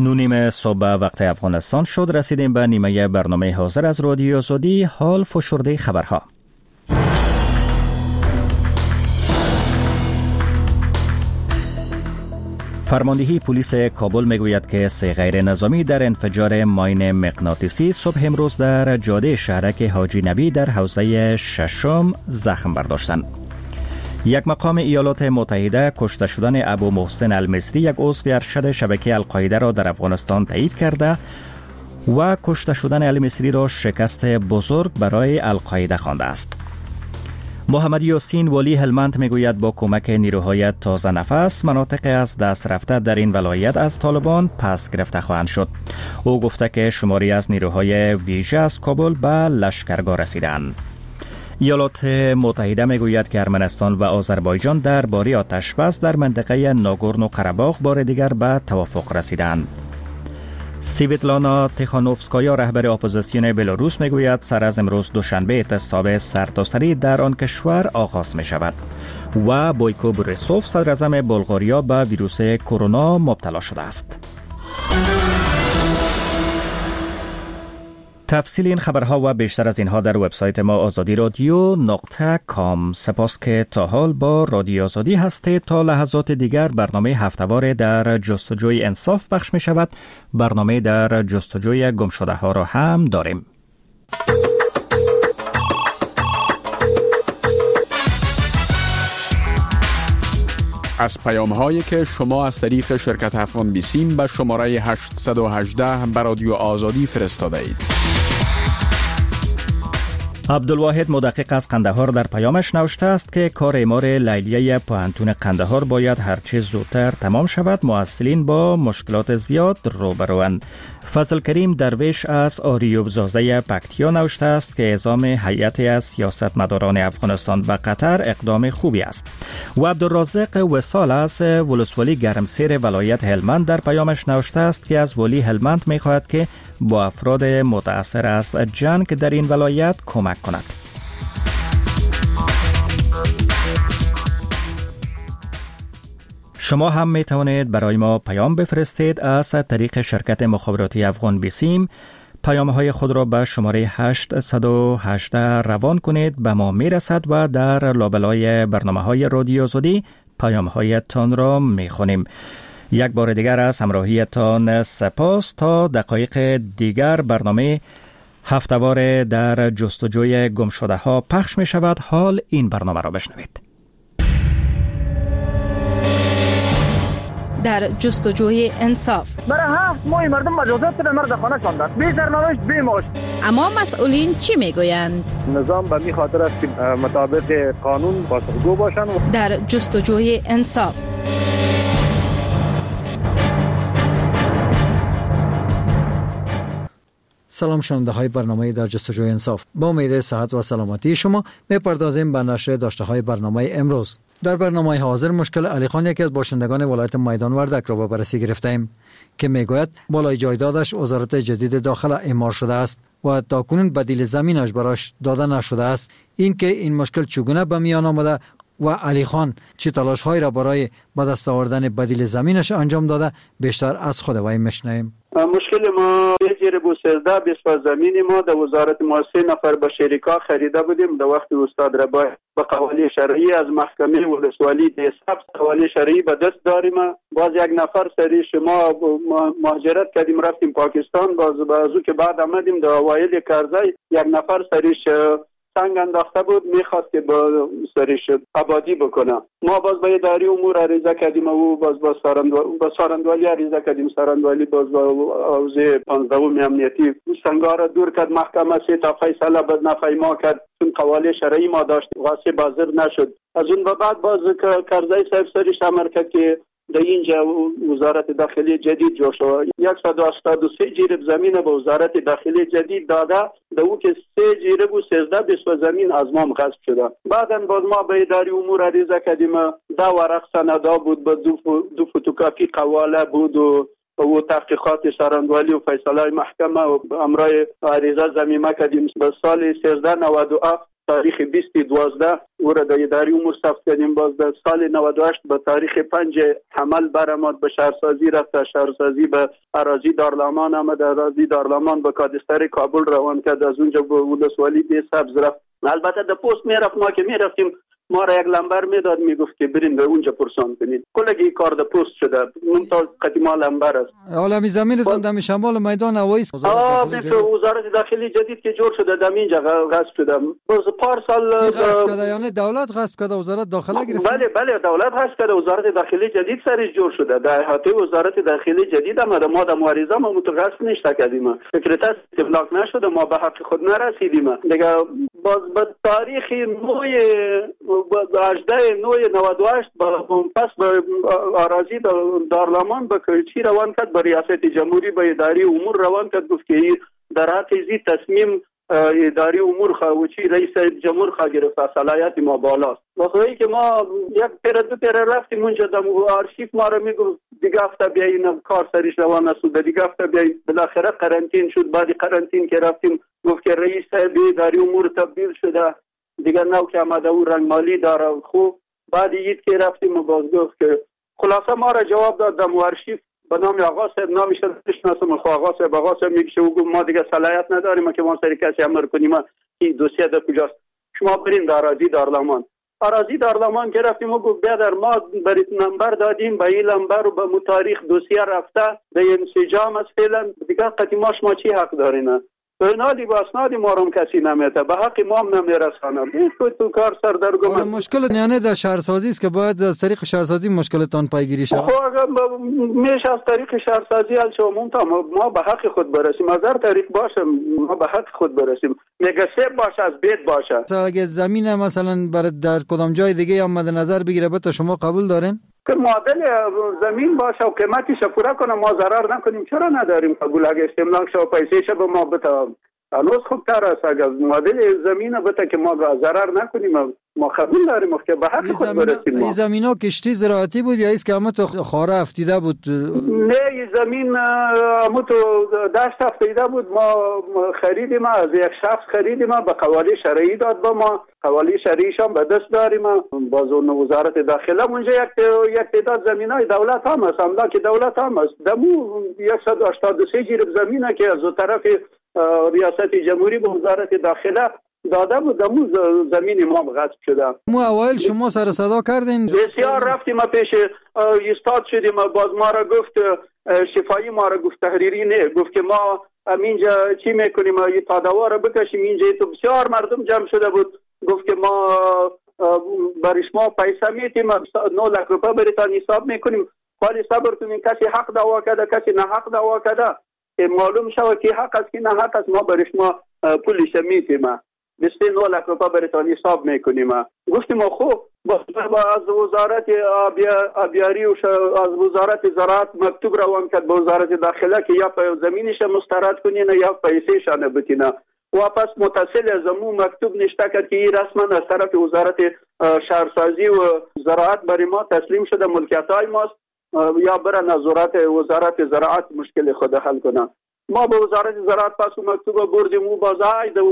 9 صبح وقت افغانستان شد. رسیدیم به نیمه برنامه حاضر از رادیو آزادی. حال فشرده خبرها. فرماندهی پلیس کابل میگوید که 3 غیر نظامی در انفجار ماین مغناطیسی صبح امروز در جاده شهرک حاجی نبی در حوزه ششم زخم برداشتند. یک مقام ایالات متحده کشته شدن ابو محسن المصری، یک عضو ارشد شبکه القاعده را در افغانستان تایید کرده و کشته شدن المصری را شکست بزرگ برای القاعده خوانده است. محمد یاسین ولی هلمند میگوید با کمک نیروهای تازه نفس مناطق از دست رفته در این ولایت از طالبان پس گرفته خواهند شد. او گفته که شماری از نیروهای ویژه از کابل به لشکرگاه رسیدند. ایالات متحده میگوید که ارمنستان و آذربایجان درباره آتش‌بس در منطقه ناگورنو قره‌باغ بار دیگر به توافق رسیدند. سویتلانا تیخانوفسکایا رهبر اپوزیسیون بلاروس میگوید سر از امروز دوشنبه اعتصاب سرتاسری در آن کشور آغاز می شود و بویکو بوریسوف صدراعظم بلغاریا به ویروس کرونا مبتلا شده است. تفصیل این خبرها و بیشتر از اینها در وبسایت ما azadiradyo.com. سپاس که تا حال با رادیو آزادی هستید. تا لحظات دیگر برنامه هفته‌وار در جستجوی انصاف پخش می شود. برنامه در جستجوی گمشده ها را هم داریم. از پیام‌هایی که شما از طریق شرکت افغان بیسیم به شماره 818 به رادیو آزادی فرستاده اید. عبدالواحد مدقق از قندهار در پیامش نوشته است که کار اعمار لیلیه پوهنتون قندهار باید هرچه زودتر تمام شود. معسلین با مشکلات زیاد روبروند. فضل کریم درویش از آریوب زازه پکتیا نوشته است که اعزام هیئتی از سیاستمداران افغانستان و قطر اقدام خوبی است. و عبدالرازق وصال از ولسوالی گرمسیر ولایت هلمند در پیامش نوشته است که از ولی هلمند می‌خواهد که با افراد متأثر از جنگ در این ولایت کمک کند. شما هم می توانید برای ما پیام بفرستید از طریق شرکت مخابراتی افغان بیسیم. پیام‌های خود را به شماره 818 روان کنید، به ما می رسد و در لابلای برنامه‌های رادیو آزادی پیام‌هایتان را می خونیم. یک بار دیگر از همراهیتان سپاس. تا دقایق دیگر برنامه هفته‌وار در جستجوی گمشده ها پخش می شود. حال این برنامه را بشنوید. در جستجوی انصاف. برای 7 ماه مردم مجازات به مرد خانه شاندند. بی سرنوشت بی معاش. اما مسئولین چی میگویند؟ نظام به می خاطر است که مطابق قانون پاسخگو باشند. در جستجوی انصاف. سلام شنونده های برنامه در جستجوی انصاف. با امید صحت و سلامتی شما میپردازیم به نشر داشته های برنامه امروز. در برنامه حاضر مشکل علی خان، یکی از باشندگان ولایت میدان وردک را به بررسی گرفتیم که میگوید بالای جایدادش وزارت جدید داخله اعمار شده است و تاکنون بدیل زمینش براش داده نشده است. این که این مشکل چگونه به میان آمده و علی خان چه تلاش هایی را برای به دست آوردن بدیل زمینش انجام داده، بیشتر از خود وی میشنویم. مشکل ما بجیر بو 13 20 زمین ما در وزارت ما 3 نفر با شریکا خریده بودیم. در وقت استاد رباعی با قوالی شرعی از محکمه ولسوالی د ثبت قوالی شرعی به دست داریم. باز یک نفر سری شما مهاجرت کردیم رفتیم پاکستان. باز بازو که بعد آمدیم در اوایل کرزی یک نفر سریش سنگ انداخته بود، میخواست که با سریش آبادی بکنه. ما باز با اداری امور عریضه کردیم و باز با سارندوالی عریضه کردیم. سارندوالی باز با حوزه 15 امنیتی سنگا را دور کرد. محکمه 3 تا فیصله باز نفیما کرد چون قوالی شرعی ما داشت واسه بازر نشد. از اون بعد باز کرزی صاحب سریش امر کرد که در اینجا وزارت داخلی جدید جوش شد. 183 جریب زمین به وزارت داخلی جدید داده. در او که 3 جریب و 13 20 زمین از ما غصب شده. بعداً باز ما به اداری امور عریضه کردیم. 10 ورق سندا بود، با 2 فتوکاپی قواله بود و تحقیقات سارندوالی و فیصله محکمه و امرای عریضه ضمیمه کردیم. به سال 1397 تاریخ 20/12 او را در اداره امور ثبت کردیم. باز در سال 98 به تاریخ 5 حمل برآمد، به شهرسازی رفت، شهرسازی به اراضی دارالمان آمد، اراضی دارالمان به کادستر کابل روان کرد، از اونجا به ولسوالی دی سبز رفت. البته در پست میرفت، ما که میرفتیم ما را یک لمبر میداد، میگفت که بریم به اونجا پرسان کنید. کلگی کار در پست شده، ممتاز قدیما لمبر است. عالمی زمین دم شمال میدان هوایی است. مثل وزارت داخلی جدید که جور شده در اینجا غصب شده. باز پارسال غصب کرده، یعنی دولت غصب کرده، وزارت داخله گرفت. بله دولت غصب کرده، وزارت داخلی جدید سرش جور شده. در احاطه وزارت داخلی جدید آمده، ما در مبارزه ما متغصب نشته کردیم. فکرت است ابلاغ نشده، ما به حق خود نرسیدیم. دیگه باز به تاریخ 18/98 پس به اراضی دارالمان به کلچی روان کرد، به ریاست جمهوری به اداره امور روان کرد، گفت که در حق زی تصمیم اداره امور خواهی رئیس جمهور خواه گرفت، صلاحیت ما بالاست. وقتی که ما یک پیر دو پیر رفتیم اونجا در آرشیف ما را میگفت دیگه هفته بیاییم کار سریش روان نشد، دیگه هفته بیاییم. بالاخره قرنطین شد. بعد قرنطین که رفتیم گفت که رئیس اداره امور تبدیل شده، دیگه نو که آمده او رنگ مالی داره. خوب بعد عید که رفتیم باز گفت که خلاصه ما را جواب داد در آرشیف به نام آقا صاحب، نامش نشناسم، آقا صاحب میگه و ما دیگه صلاحیت نداریم که ما سری کسی امر کنیم این دوسیه در کجاست، شما برین در اراضی دارالمان که رفتیم و گفت بیادر ما برید نمبر دادیم، به این نمبر و به متاریخ دوسیه رفته به انسجام است فعلا، دیگه قدیما شما چی حق دارین؟ اینادی با اسنادی ما رو کسی نمیته، به حق ما هم نمیرسانه. تو کار سردرگم. مشکل یعنی در شهرسازی است که باید از طریق شهرسازی مشکلتان پیگیری شود. میشه از طریق شهرسازی حل شو، ما به حق خود برسیم. از هر طریق باشه ما به حق خود برسیم. نگسه باشه، از بیت باشه. اگه زمین مثلا برای در کدام جای دیگه هم مد نظر بگیره تا شما قبول دارین؟ که معادل زمین باشه و قیمتش پورا کنه، ما ضرر نکنیم، چرا نداریم قبول؟ اگه استملاک شو پیسه شو به ما بتا هنوز خوبتر است. اگر معادل زمین بتا که ما ضرر نکنیم، ما قبول داریم که به حق خود برسیم. این زمین ها کشتی زراعتی بود یا ایست که همه تو خاره افتیده بود؟ نه، این زمین همه تو دشت افتیده بود. ما خریدیم، از یک شخص خریدیم، به قوالی شرعی داد به ما، قوالی شرعیش هم به دست داریم. باز اون وزارت داخله اونجا یک تعداد زمینای دولت هم است، املاک دولت هم است. دمو 183 جریب زمینه که از طرف ریاست جمهوری به وزارت داخله داده بود، دمو زمین ما غصب شده. ما اوایل شما سر صدا کردین، بسیار رفتیم پیش استاد شدیم، باز ما را گفت شفایی، ما را گفت تحریری نه، گفت که ما اینجا چی میکنیم، این تادوا را بکشیم اینجا. تو بسیار مردم جمع شده بود، گفت که ما برای شما پیسه میتیم 9 لک روپیه بریتان حساب میکنیم، ولی صبر کنیم کسی حق دعوا کرده کسی نه حق دعوا کرده که معلوم شود که حق است که نه حق است، ما برای شما پولش میتیم 29 لک روپیه بریتان حساب میکنیم. گفتیم خوب از وزارت آبیاری و از وزارت زراعت مکتوب روان کرد به وزارت داخله که یا زمینش مسترد کنین یا پیسه‌ش بتینه. واپس متصل از امو مکتوب نشته کرد که این رسما از طرف وزارت شهرسازی و زراعت برای ما تسلیم شده، ملکیت‌های ماست، یا برن از وزارت زراعت مشکل خود حل کنه. ما به وزارت زراعت پس مکتوب بردیم و بازای در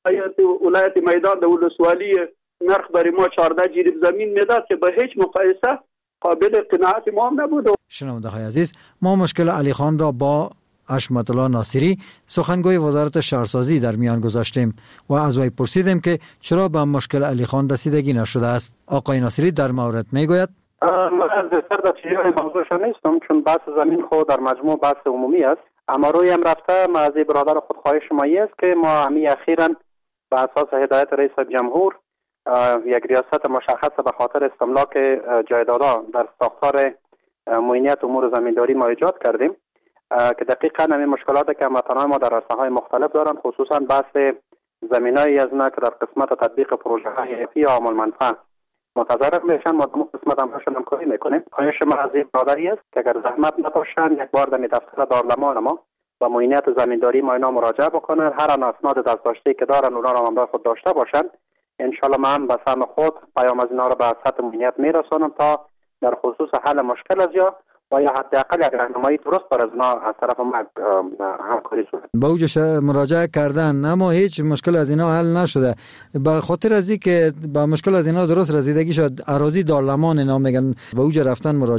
ولایت میدان در ولسوالی نرخ برای ما 14 جریب زمین میداد که به هیچ مقایسه قابل قناعت ما نبود. شنونده های عزیز، ما مشکل علی خان را با حشمت الله ناصری سخنگوی وزارت شهرسازی در میان گذاشتیم و از وی پرسیدیم که چرا به مشکل علی خان رسیدگی نشده است. آقای ناصری در مورد میگوید من از در چیزی موضوعش نیستم، چون بحث زمین خود در مجموع بحث عمومی است. اما روی هم رفته ما از برادر خود خواهش مایی است که ما همی اخیراً به اساس هدایت رئیس جمهور یک ریاست مشخص به خاطر استملاک جایدادها در ساختار معینیت امور زمینداری ما ایجاد کردیم که دقیقاً همین مشکلاتی که هموطنان ما در عرصه‌های مختلف دارند، خصوصاً بحث زمینایی از نه که در قسمت تطبیق پروژه‌های افی یا عامل منفعه متضرر میشن، ما در قسمت هم هاشون همکاری میکنیم. خواهش من از این برادری است که اگر زحمت نباشن یک بار در دفتر دارالمان ما با معینیت زمینداری ما اینا مراجعه بکنن، هر اسناد دستداشتی که دارن اونا رو همراه خود داشته باشن، ان شاء الله من به سهم خود پیام از اینا رو به سطح معینیت میرسونم تا در خصوص حل مشکل از یا و یا حداقل یک راهنمایی درست بر از ما از طرف ما همکاری شده. با اوجش مراجعه کردن اما هیچ مشکل از اینا حل نشده. به خاطر از اینکه با مشکل از اینا درست رسیدگی شد، اراضی دارالمان اینا میگن به اوج رفتن مراجعه